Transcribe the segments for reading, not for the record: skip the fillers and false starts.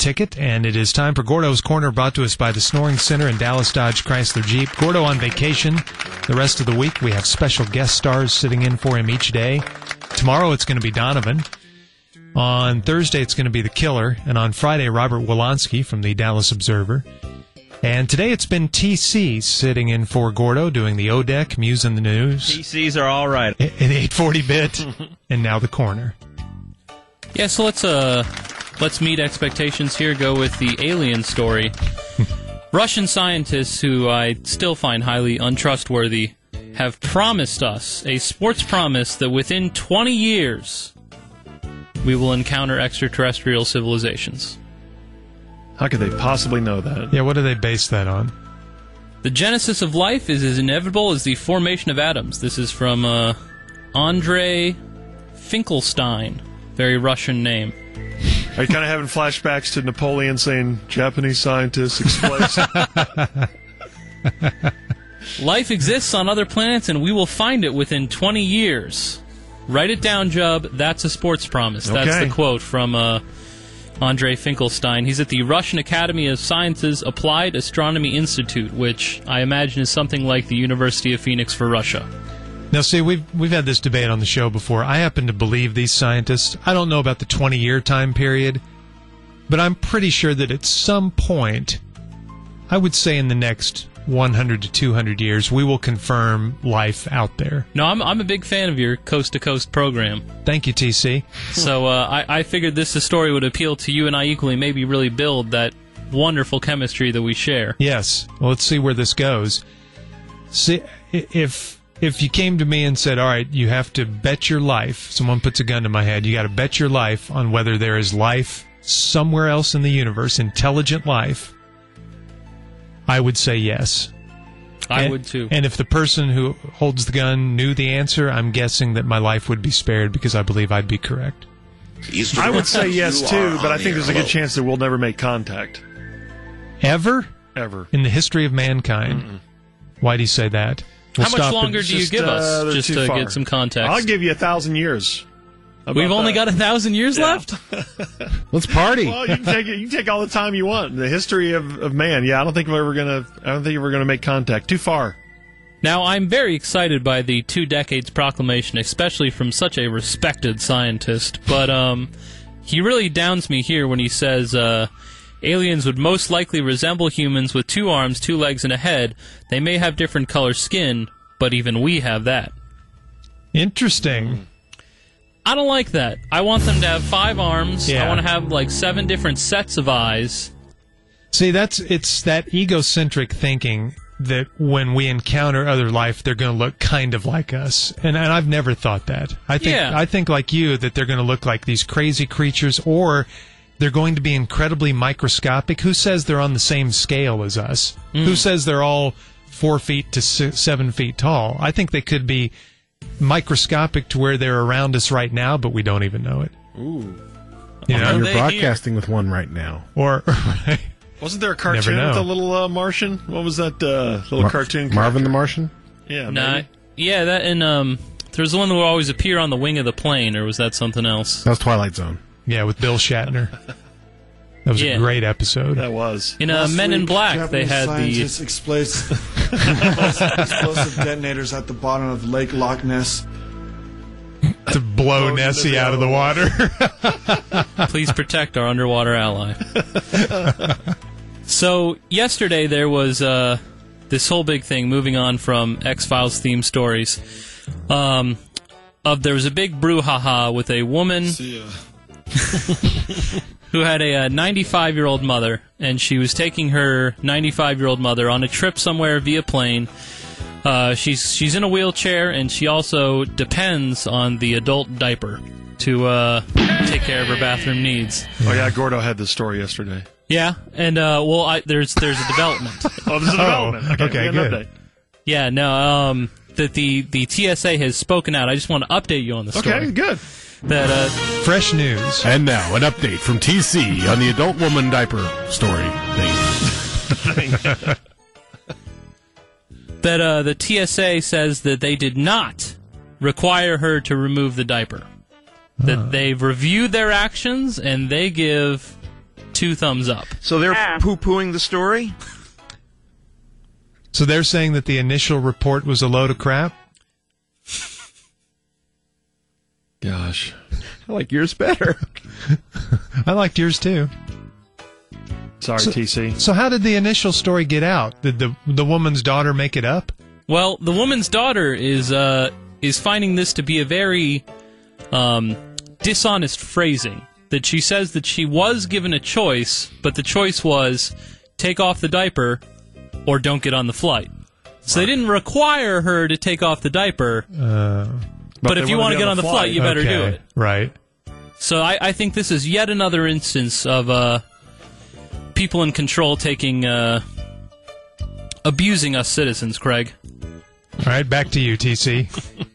ticket, and it is time for Gordo's Corner, brought to us by the Snoring Center and Dallas Dodge Chrysler Jeep. Gordo on vacation the rest of the week. We have special guest stars sitting in for him each day. Tomorrow it's going to be Donovan. On Thursday it's going to be The Killer, and on Friday Robert Wolanski from the Dallas Observer. And today it's been TC sitting in for Gordo, doing the O-Deck, Muse in the News. TCs are all right. An 840-bit, and now The Corner. Yeah, so let's meet expectations here. Go with the alien story. Russian scientists, who I still find highly untrustworthy, have promised us a sports promise that within 20 years we will encounter extraterrestrial civilizations. How could they possibly know that? Yeah, what do they base that on? The genesis of life is as inevitable as the formation of atoms. This is from Andrei Finkelstein. Very Russian name. Are you kind of having flashbacks to Napoleon saying, Japanese scientists explain? Life exists on other planets, and we will find it within 20 years. Write it down, Jub. That's a sports promise. That's Okay. the quote from Andrei Finkelstein. He's at the Russian Academy of Sciences Applied Astronomy Institute, which I imagine is something like the University of Phoenix for Russia. Now, see, we've had this debate on the show before. I happen to believe these scientists. I don't know about the 20-year time period, but I'm pretty sure that at some point, I would say in the next 100 to 200 years, we will confirm life out there. No, I'm a big fan of your coast-to-coast program. Thank you, TC. So I figured this story would appeal to you and I equally, maybe really build that wonderful chemistry that we share. Yes. Well, let's see where this goes. See, if you came to me and said, all right, you have to bet your life, someone puts a gun to my head, you got to bet your life on whether there is life somewhere else in the universe, intelligent life, I would say yes. I would too. And if the person who holds the gun knew the answer, I'm guessing that my life would be spared because I believe I'd be correct. I would say yes, too, but I think there's a good chance that we'll never make contact. Ever? Ever. In the history of mankind? Mm-mm. Why do you say that? We'll How much longer do you give us, just to far. get some context? I'll give you 1,000 years. We've only got 1,000 years left? Let's party. Well, you can take all the time you want. The history of man. Yeah, I don't think we're ever gonna make contact. Too far. Now, I'm very excited by the 2 decades proclamation, especially from such a respected scientist. But he really downs me here when he says aliens would most likely resemble humans with 2 arms, 2 legs, and a head. They may have different color skin, but even we have that. Interesting. I don't like that. I want them to have 5 arms. Yeah. I want to have like 7 different sets of eyes. See, it's that egocentric thinking that when we encounter other life, they're going to look kind of like us. And I've never thought that. I think like you, that they're going to look like these crazy creatures, or they're going to be incredibly microscopic. Who says they're on the same scale as us? Who says they're all 4 feet to 7 feet tall? I think they could be microscopic to where they're around us right now, but we don't even know it. Ooh. You know? You're broadcasting with one right now. Or Wasn't there a cartoon with a little Martian? What was that little cartoon? Marvin the Martian? Yeah, Nah, yeah, that and there's the one that would always appear on the wing of the plane, or was that something else? That was Twilight Zone. Yeah, with Bill Shatner. That was a great episode. That was. In Men in Black, they had scientists explosive detonators at the bottom of Lake Loch Ness to blow Nessie out of the water. Please protect our underwater ally. So, yesterday there was this whole big thing, moving on from X-Files themed stories, there was a big brouhaha with a woman who had a 95-year-old mother, and she was taking her 95-year-old mother on a trip somewhere via plane. She's in a wheelchair, and she also depends on the adult diaper to take care of her bathroom needs. Oh yeah, Gordo had this story yesterday. Yeah, and there's a development. Oh, there's a development. Okay, good. Update. Yeah, no, that the TSA has spoken out. I just want to update you on the story. Okay, good. That fresh news. And now an update from TC on the adult woman diaper story thing. That the TSA says that they did not require her to remove the diaper. That they've reviewed their actions and they give 2 thumbs up. So they're poo-pooing the story? So they're saying that the initial report was a load of crap? Gosh. I like yours better. I liked yours too. Sorry, TC. So how did the initial story get out? Did the woman's daughter make it up? Well, the woman's daughter is finding this to be a very dishonest phrasing. That she says that she was given a choice, but the choice was take off the diaper or don't get on the flight. So they didn't require her to take off the diaper. But if you want to get on the flight, you better do it. Right. So I think this is yet another instance of people in control abusing us citizens, Craig. All right, back to you, TC.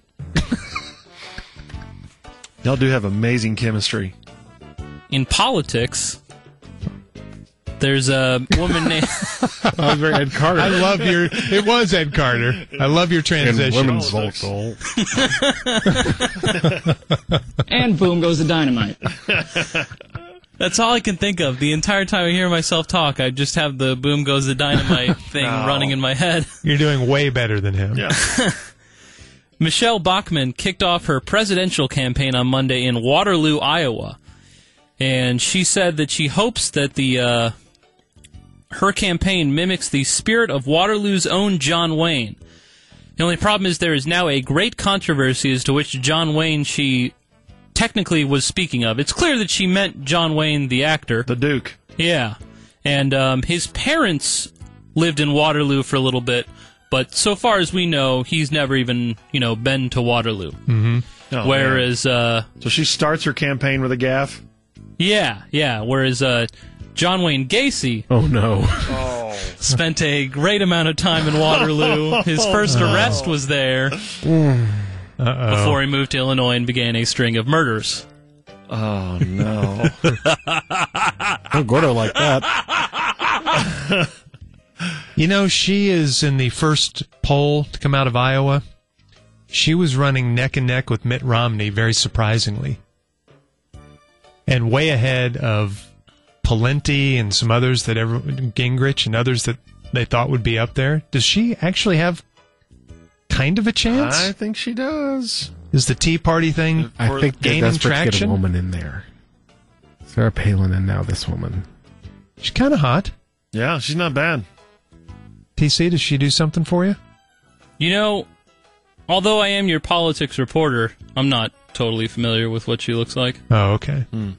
Y'all do have amazing chemistry. In politics, there's a woman named... Ed Carter. I love it was Ed Carter. I love your transition. And women's vocal. And boom goes the dynamite. That's all I can think of. The entire time I hear myself talk, I just have the boom goes the dynamite thing running in my head. You're doing way better than him. Yeah. Michelle Bachmann kicked off her presidential campaign on Monday in Waterloo, Iowa. And she said that she hopes that her campaign mimics the spirit of Waterloo's own John Wayne. The only problem is there is now a great controversy as to which John Wayne she technically was speaking of. It's clear that she meant John Wayne, the actor. The Duke. Yeah. And his parents lived in Waterloo for a little bit, but so far as we know, he's never even, been to Waterloo. Mm-hmm. Oh, whereas... so she starts her campaign with a gaffe? Yeah. Whereas John Wayne Gacy... Oh, no. spent a great amount of time in Waterloo. His first arrest was there before he moved to Illinois and began a string of murders. Oh, no. Don't Gordo like that. She is in the first poll to come out of Iowa. She was running neck and neck with Mitt Romney, very surprisingly. And way ahead of Pawlenty and some others Gingrich and others that they thought would be up there. Does she actually have kind of a chance? I think she does. Is the Tea Party thing I think they're gaining desperate to get a traction? woman in there. Sarah Palin and now this woman. She's kind of hot. Yeah, she's not bad. TC, does she do something for you? Although I am your politics reporter, I'm not totally familiar with what she looks like. Oh, okay. All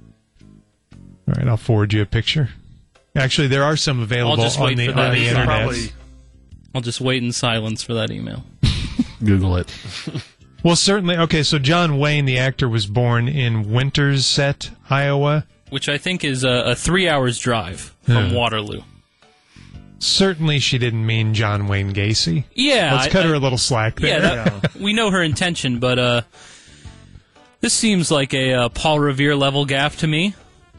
right, I'll forward you a picture. Actually, there are some available on the internet. I'll just wait in silence for that email. Google it. Well, certainly. Okay, so John Wayne, the actor, was born in Winterset, Iowa. Which I think is a 3 hours drive from Waterloo. Certainly she didn't mean John Wayne Gacy. Yeah. Let's cut her a little slack there. Yeah, we know her intention, but this seems like a Paul Revere level gaffe to me.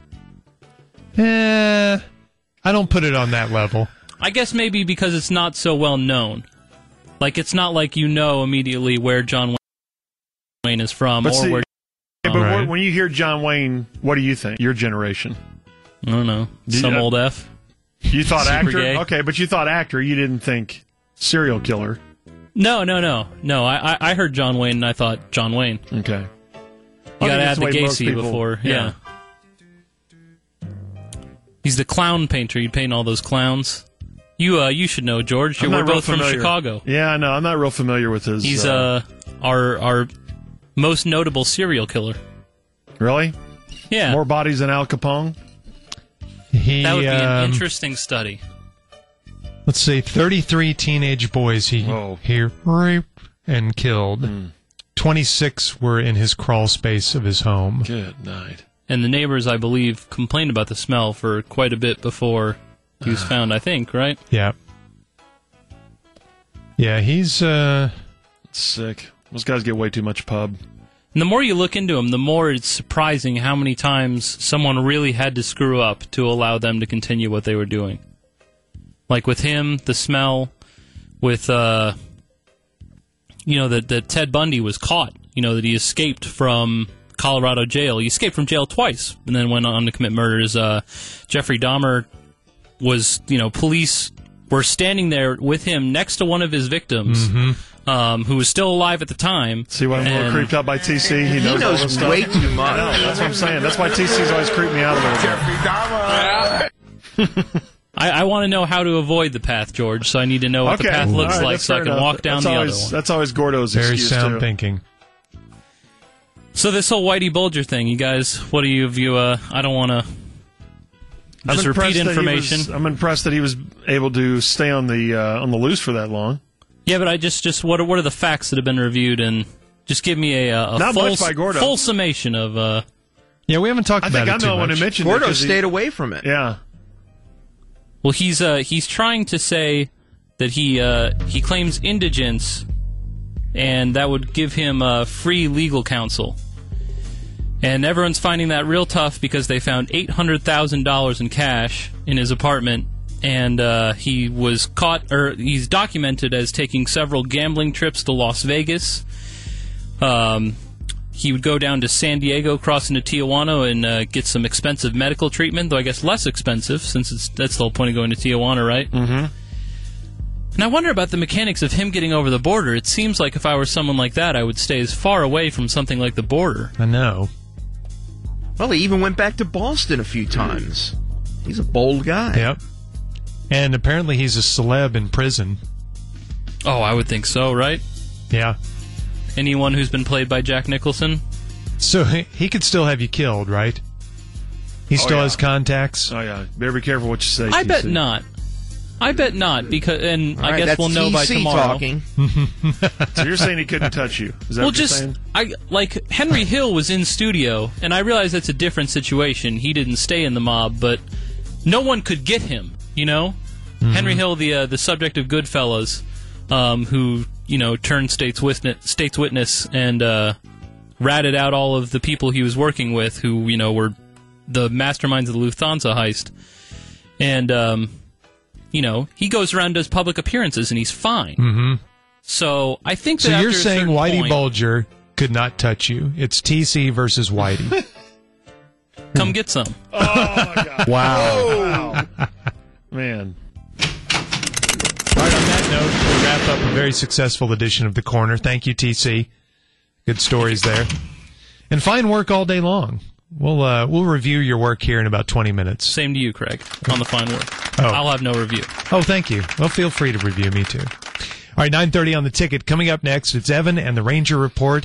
I don't put it on that level. I guess maybe because it's not so well known. Like, it's not like you know immediately where John Wayne is from where... But when you hear John Wayne, what do you think? Your generation. I don't know. Old F. You thought actor? Gay. Okay, but you thought actor. You didn't think serial killer. No. I heard John Wayne and I thought John Wayne. Okay. You gotta add the Gacy before. Yeah. He's the clown painter. You paint all those clowns. You should know, George. We're both from Chicago. Yeah, I know. I'm not real familiar with his... He's our most notable serial killer. Really? Yeah. More bodies than Al Capone? That would be an interesting study. Let's see, 33 teenage boys he raped and killed. 26 were in his crawl space of his home. Good night. And the neighbors, I believe, complained about the smell for quite a bit before he was found, I think, right? Yeah. Yeah, he's sick. Those guys get way too much pub. And the more you look into him, the more it's surprising how many times someone really had to screw up to allow them to continue what they were doing. Like with him, the smell, with, that Ted Bundy was caught, that he escaped from Colorado jail. He escaped from jail twice and then went on to commit murders. Jeffrey Dahmer was, police were standing there with him next to one of his victims, who was still alive at the time. See why I'm a little creeped out by TC? He knows all this stuff. way too much. I know, that's what I'm saying. That's why TC's always creeped me out a little bit. I want to know how to avoid the path, George, so I need to know what the path looks like so I can walk down the other one. That's always Gordo's Very excuse, sound thinking. So this whole Whitey Bulger thing, you guys, what do you view? I don't want to just repeat information. I'm impressed that he was able to stay on the loose for that long. Yeah, but I just what are the facts that have been reviewed, and just give me a full summation of. Yeah, we haven't talked about it too much. I think I'm the one who mentioned Gordo stayed away from it. Yeah. Well, he's trying to say that he claims indigence, and that would give him free legal counsel. And everyone's finding that real tough because they found $800,000 in cash in his apartment, and he was caught, or he's documented as taking several gambling trips to Las Vegas. He would go down to San Diego, cross into Tijuana, and get some expensive medical treatment, though I guess less expensive, since that's the whole point of going to Tijuana, right? Mm-hmm. And I wonder about the mechanics of him getting over the border. It seems like if I were someone like that, I would stay as far away from something like the border. I know. Well, he even went back to Boston a few times. He's a bold guy. Yep. And apparently he's a celeb in prison. Oh, I would think so, right? Yeah. Anyone who's been played by Jack Nicholson? So he could still have you killed, right? He still has contacts? Oh, yeah. Better be careful what you say. I bet not. I bet not, because, and All I right, guess we'll know by tomorrow. Talking. So you're saying he couldn't touch you? Is that what you're saying? Like Henry Hill was in studio, and I realize that's a different situation. He didn't stay in the mob, but no one could get him. You know, Henry Hill, the subject of Goodfellas, who turned state's witness and ratted out all of the people he was working with, who were the masterminds of the Lufthansa heist, and he goes around, does public appearances, and he's fine. Mm-hmm. So I think that so you're saying Whitey Bulger could not touch you. It's TC versus Whitey. Come get some. Oh, my God. Wow. Man. All right, on that note, we'll wrap up a very successful edition of The Corner. Thank you, TC. Good stories there. And fine work all day long. We'll review your work here in about 20 minutes. Same to you, Craig, on the fine work. Oh. I'll have no review. Oh, thank you. Well, feel free to review me, too. All right, 9:30 on the ticket. Coming up next, it's Evan and the Ranger Report.